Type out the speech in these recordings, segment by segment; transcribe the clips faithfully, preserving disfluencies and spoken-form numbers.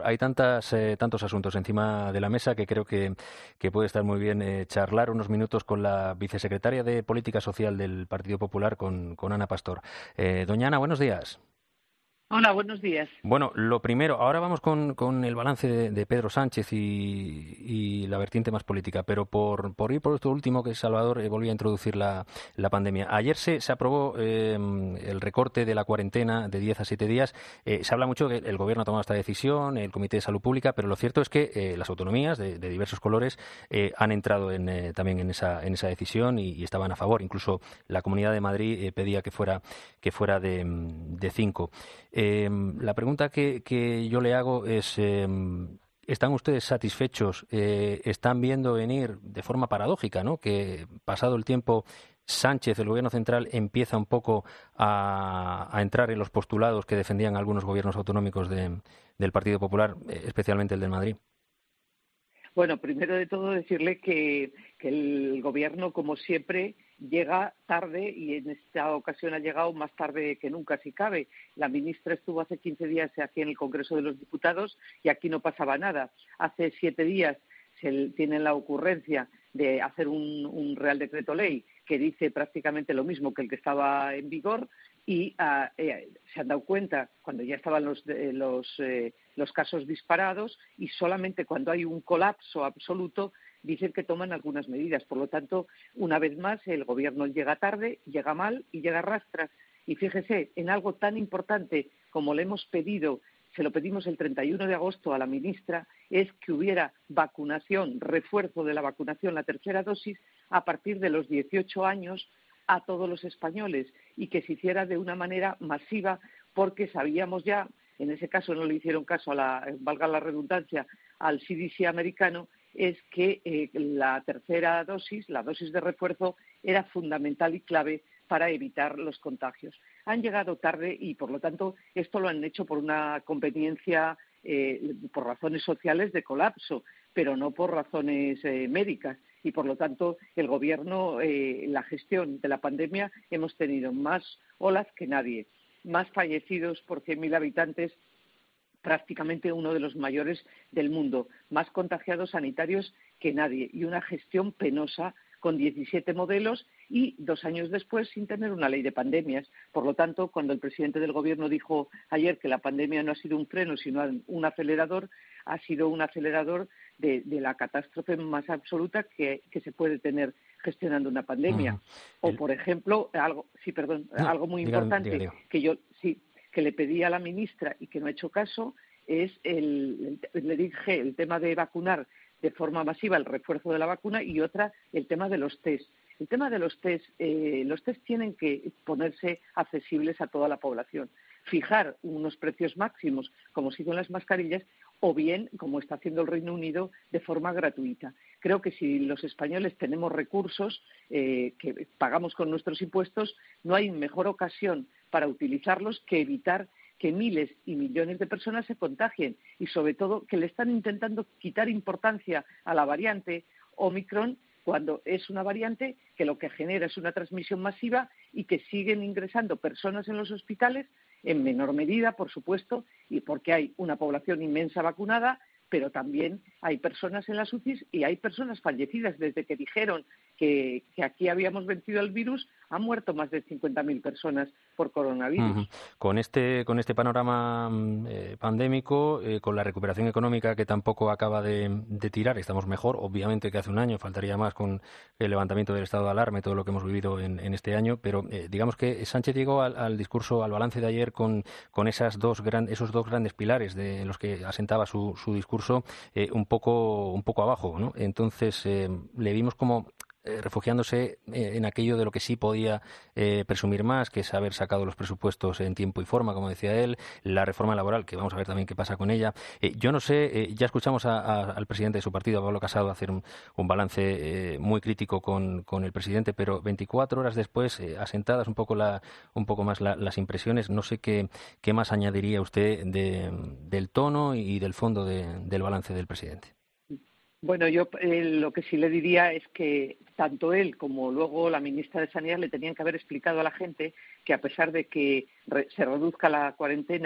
Hay tantas, eh, tantos asuntos encima de la mesa que creo que, que puede estar muy bien eh, charlar unos minutos con la vicesecretaria de Política Social del Partido Popular, con, con Ana Pastor. Eh, doña Ana, buenos días. Hola, buenos días. Bueno, lo primero, ahora vamos con, con el balance de, de Pedro Sánchez y, y la vertiente más política, pero por, por ir por esto último, que Salvador eh, volvía a introducir la, la pandemia. Ayer se, se aprobó eh, el recorte de la cuarentena de diez a siete días. Eh, se habla mucho que el Gobierno ha tomado esta decisión, el Comité de Salud Pública, pero lo cierto es que eh, las autonomías de, de diversos colores eh, han entrado en, eh, también en esa, en esa decisión y, y estaban a favor. Incluso la Comunidad de Madrid eh, pedía que fuera, que fuera de, de cinco. Eh, la pregunta que, que yo le hago es, eh, ¿están ustedes satisfechos? Eh, ¿Están viendo venir de forma paradójica, ¿no?, que pasado el tiempo Sánchez, el Gobierno central, empieza un poco a, a entrar en los postulados que defendían algunos gobiernos autonómicos de, del Partido Popular, eh, especialmente el de Madrid? Bueno, primero de todo decirle que, que el Gobierno, como siempre, llega tarde y en esta ocasión ha llegado más tarde que nunca, si cabe. La ministra estuvo hace quince días aquí en el Congreso de los Diputados y aquí no pasaba nada. Hace siete días se tienen la ocurrencia de hacer un, un Real Decreto Ley que dice prácticamente lo mismo que el que estaba en vigor y uh, eh, se han dado cuenta cuando ya estaban los, eh, los, eh, los casos disparados y solamente cuando hay un colapso absoluto dicen que toman algunas medidas. Por lo tanto, una vez más, el Gobierno llega tarde, llega mal y llega a rastras. Y fíjese, en algo tan importante como le hemos pedido, se lo pedimos el treinta y uno de agosto a la ministra, es que hubiera vacunación, refuerzo de la vacunación, la tercera dosis, a partir de los dieciocho años a todos los españoles y que se hiciera de una manera masiva porque sabíamos ya, en ese caso no le hicieron caso a la, valga la redundancia, al C D C americano, es que eh, la tercera dosis, la dosis de refuerzo, era fundamental y clave para evitar los contagios. Han llegado tarde y, por lo tanto, esto lo han hecho por una conveniencia, eh, por razones sociales de colapso, pero no por razones eh, médicas. Y, por lo tanto, el Gobierno, eh, la gestión de la pandemia, hemos tenido más olas que nadie, más fallecidos por cien mil habitantes, prácticamente uno de los mayores del mundo, más contagiados sanitarios que nadie y una gestión penosa con diecisiete modelos y dos años después sin tener una ley de pandemias. Por lo tanto, cuando el presidente del Gobierno dijo ayer que la pandemia no ha sido un freno sino un acelerador, ha sido un acelerador de, de la catástrofe más absoluta que, que se puede tener gestionando una pandemia. Uh-huh. O, El... por ejemplo, algo, sí, perdón, No, algo muy diga, importante diga, diga. que yo sí que le pedí a la ministra y que no ha hecho caso es el, el, le dije el tema de vacunar de forma masiva, el refuerzo de la vacuna, y otra, el tema de los test. El tema de los test, eh, los test tienen que ponerse accesibles a toda la población. Fijar unos precios máximos, como se hizo en las mascarillas, o bien, como está haciendo el Reino Unido, de forma gratuita. Creo que si los españoles tenemos recursos eh, que pagamos con nuestros impuestos, no hay mejor ocasión para utilizarlos que evitar que miles y millones de personas se contagien y, sobre todo, que le están intentando quitar importancia a la variante Omicron cuando es una variante que lo que genera es una transmisión masiva y que siguen ingresando personas en los hospitales, en menor medida, por supuesto, y porque hay una población inmensa vacunada, pero también hay personas en las U C Is y hay personas fallecidas. Desde que dijeron que, que aquí habíamos vencido el virus, han muerto más de cincuenta mil personas por coronavirus. Uh-huh. Con este con este panorama eh, pandémico, eh, con la recuperación económica que tampoco acaba de, de tirar, estamos mejor, obviamente, que hace un año, faltaría más con el levantamiento del estado de alarma y todo lo que hemos vivido en, en este año, pero eh, digamos que Sánchez llegó al, al discurso, al balance de ayer con, con esas dos gran, esos dos grandes pilares de, en los que asentaba su, su discurso eh, un poco un poco abajo, ¿no? Entonces eh, le vimos como Eh, refugiándose eh, en aquello de lo que sí podía eh, presumir más, que es haber sacado los presupuestos en tiempo y forma, como decía él, la reforma laboral, que vamos a ver también qué pasa con ella. Eh, yo no sé, eh, ya escuchamos a, a, al presidente de su partido, a Pablo Casado, hacer un, un balance eh, muy crítico con, con el presidente, pero veinticuatro horas después, eh, asentadas un poco la, un poco más la, las impresiones, no sé qué, qué más añadiría usted de, del tono y del fondo de, del balance del presidente. Bueno, yo eh, lo que sí le diría es que tanto él como luego la ministra de Sanidad le tenían que haber explicado a la gente que, a pesar de que re- se reduzca la cuarentena,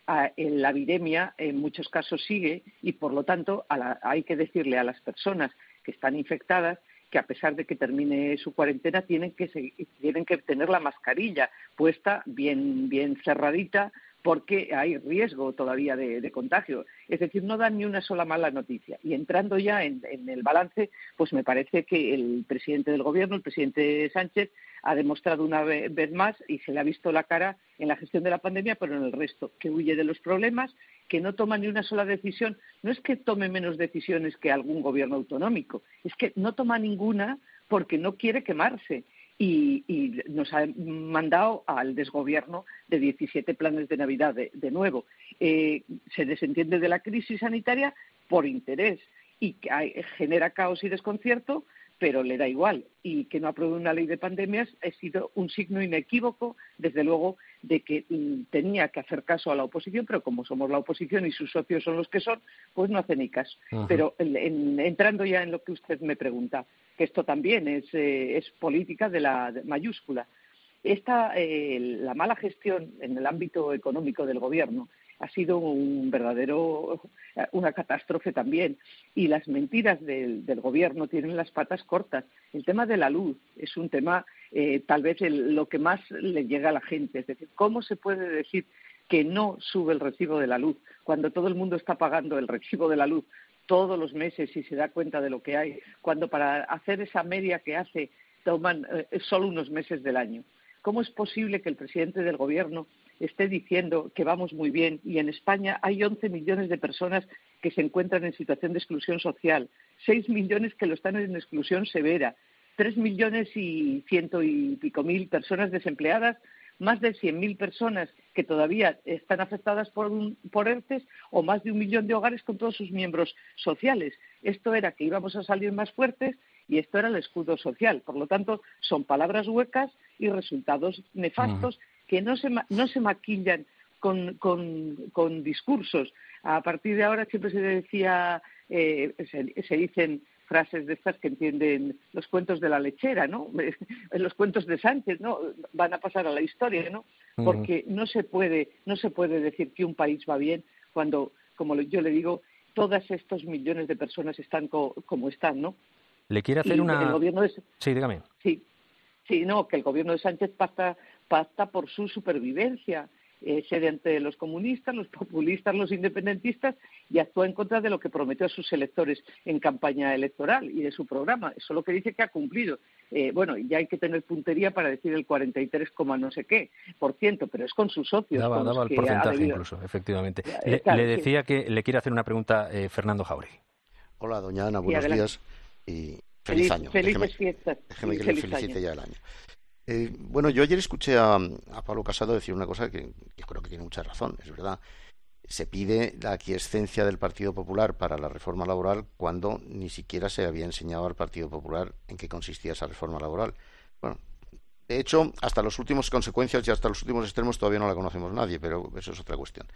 a, en la viremia en muchos casos sigue y, por lo tanto, a la, hay que decirle a las personas que están infectadas que, a pesar de que termine su cuarentena, tienen que, seguir, tienen que tener la mascarilla puesta bien, bien cerradita, porque hay riesgo todavía de, de contagio. Es decir, no dan ni una sola mala noticia. Y entrando ya en, en el balance, pues me parece que el presidente del Gobierno, el presidente Sánchez, ha demostrado una vez más, y se le ha visto la cara en la gestión de la pandemia, pero en el resto, que huye de los problemas, que no toma ni una sola decisión. No es que tome menos decisiones que algún gobierno autonómico, es que no toma ninguna porque no quiere quemarse. Y, y nos ha mandado al desgobierno de diecisiete planes de Navidad de, de nuevo. Eh, se desentiende de la crisis sanitaria por interés y que hay, genera caos y desconcierto, pero le da igual. Y que no apruebe una ley de pandemias ha sido un signo inequívoco, desde luego, de que mm, tenía que hacer caso a la oposición, pero como somos la oposición y sus socios son los que son, pues no hace ni caso. Uh-huh. Pero en, en, entrando ya en lo que usted me pregunta, que esto también es, eh, es política de la de mayúscula. Esta, eh, la mala gestión en el ámbito económico del Gobierno ha sido un verdadero, una catástrofe también. Y las mentiras del, del Gobierno tienen las patas cortas. El tema de la luz es un tema, eh, tal vez, el, lo que más le llega a la gente. Es decir, ¿cómo se puede decir que no sube el recibo de la luz cuando todo el mundo está pagando el recibo de la luz todos los meses y se da cuenta de lo que hay, cuando para hacer esa media que hace toman eh, solo unos meses del año? ¿Cómo es posible que el presidente del Gobierno esté diciendo que vamos muy bien y en España hay once millones de personas que se encuentran en situación de exclusión social, seis millones que lo están en exclusión severa, tres millones y ciento y pico mil personas desempleadas, más de cien mil personas que todavía están afectadas por, un, por ERTES o más de un millón de hogares con todos sus miembros sociales? Esto era que íbamos a salir más fuertes y esto era el escudo social. Por lo tanto, son palabras huecas y resultados nefastos uh-huh. que no se, no se maquillan con, con, con discursos. A partir de ahora siempre se decía, eh, se, se dicen frases de estas que entienden los cuentos de la lechera, ¿no? Los cuentos de Sánchez, ¿no? Van a pasar a la historia, ¿no? Porque no se puede, no se puede decir que un país va bien cuando, como yo le digo, todos estos millones de personas están co- como están, ¿no? Le quiere hacer y una... El gobierno de... Sí, dígame. Sí, sí, no, que el gobierno de Sánchez pacta, pacta por su supervivencia. Eh, cede ante los comunistas, los populistas, los independentistas y actúa en contra de lo que prometió a sus electores en campaña electoral y de su programa. Eso es lo que dice que ha cumplido. Eh, bueno, ya hay que tener puntería para decir el cuarenta y tres, no sé qué por ciento, pero es con sus socios. Daba, con los daba el que porcentaje ha debido... incluso, efectivamente. Eh, le, claro, le decía sí. que le quiere hacer una pregunta eh, Fernando Jáuregui. Hola, doña Ana, buenos días y feliz, feliz año. Felices déjeme, fiestas. Déjeme que feliz le felicite año. ya el año. Eh, bueno, yo ayer escuché a, a Pablo Casado decir una cosa que yo creo que tiene mucha razón, es verdad. Se pide la aquiescencia del Partido Popular para la reforma laboral cuando ni siquiera se había enseñado al Partido Popular en qué consistía esa reforma laboral. Bueno, de hecho, hasta las últimas consecuencias y hasta los últimos extremos todavía no la conocemos nadie, pero eso es otra cuestión.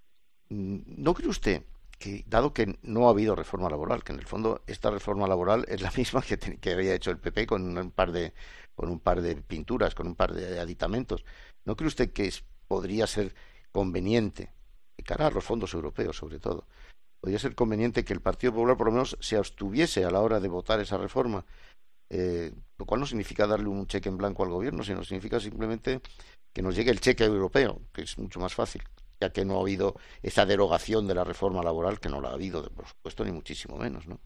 ¿No cree usted que, dado que no ha habido reforma laboral, que en el fondo esta reforma laboral es la misma que, te, que había hecho el P P con un par de con un par de pinturas, con un par de aditamentos, ¿no cree usted que es, podría ser conveniente, de cara a los fondos europeos sobre todo, podría ser conveniente que el Partido Popular por lo menos se abstuviese a la hora de votar esa reforma? Eh, lo cual no significa darle un cheque en blanco al gobierno, sino significa simplemente que nos llegue el cheque europeo, que es mucho más fácil, ya que no ha habido esa derogación de la reforma laboral, que no la ha habido, por supuesto, ni muchísimo menos, ¿no?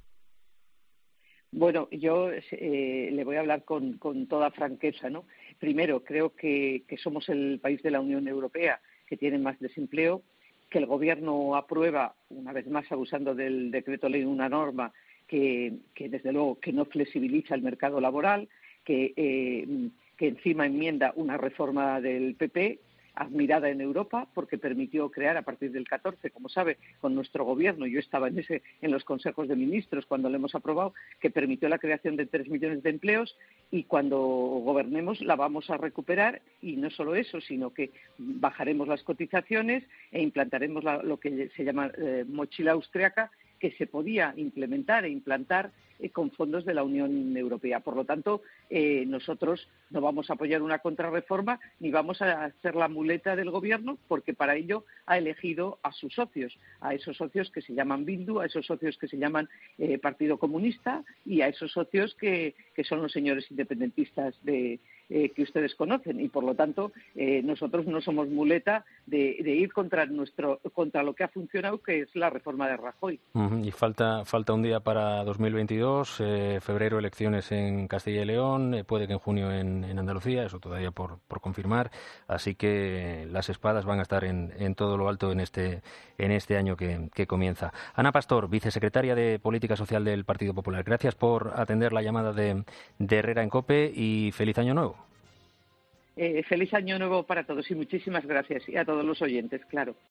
Bueno, yo eh, le voy a hablar con, con toda franqueza, ¿no? Primero, creo que, que somos el país de la Unión Europea que tiene más desempleo, que el Gobierno aprueba, una vez más abusando del decreto ley, una norma que, que desde luego, que no flexibiliza el mercado laboral, que, eh, que encima enmienda una reforma del P P, admirada en Europa porque permitió crear a partir del catorce, como sabe, con nuestro gobierno, yo estaba en ese en los consejos de ministros cuando lo hemos aprobado, que permitió la creación de tres millones de empleos y cuando gobernemos la vamos a recuperar y no solo eso, sino que bajaremos las cotizaciones e implantaremos la, lo que se llama eh, mochila austriaca, que se podía implementar e implantar eh, con fondos de la Unión Europea. Por lo tanto, eh, nosotros no vamos a apoyar una contrarreforma ni vamos a ser la muleta del Gobierno, porque para ello ha elegido a sus socios, a esos socios que se llaman Bildu, a esos socios que se llaman eh, Partido Comunista y a esos socios que, que son los señores independentistas de Eh, que ustedes conocen, y por lo tanto eh, nosotros no somos muleta de, de ir contra nuestro contra lo que ha funcionado, que es la reforma de Rajoy. Uh-huh. Y falta falta un día para dos mil veintidós, eh, febrero elecciones en Castilla y León, eh, puede que en junio en, en Andalucía, eso todavía por, por confirmar, así que las espadas van a estar en, en todo lo alto en este en este año que, que comienza. Ana Pastor, vicesecretaria de Política Social del Partido Popular, gracias por atender la llamada de, de Herrera en COPE y feliz año nuevo. Eh, feliz año nuevo para todos y muchísimas gracias, y a todos los oyentes, claro.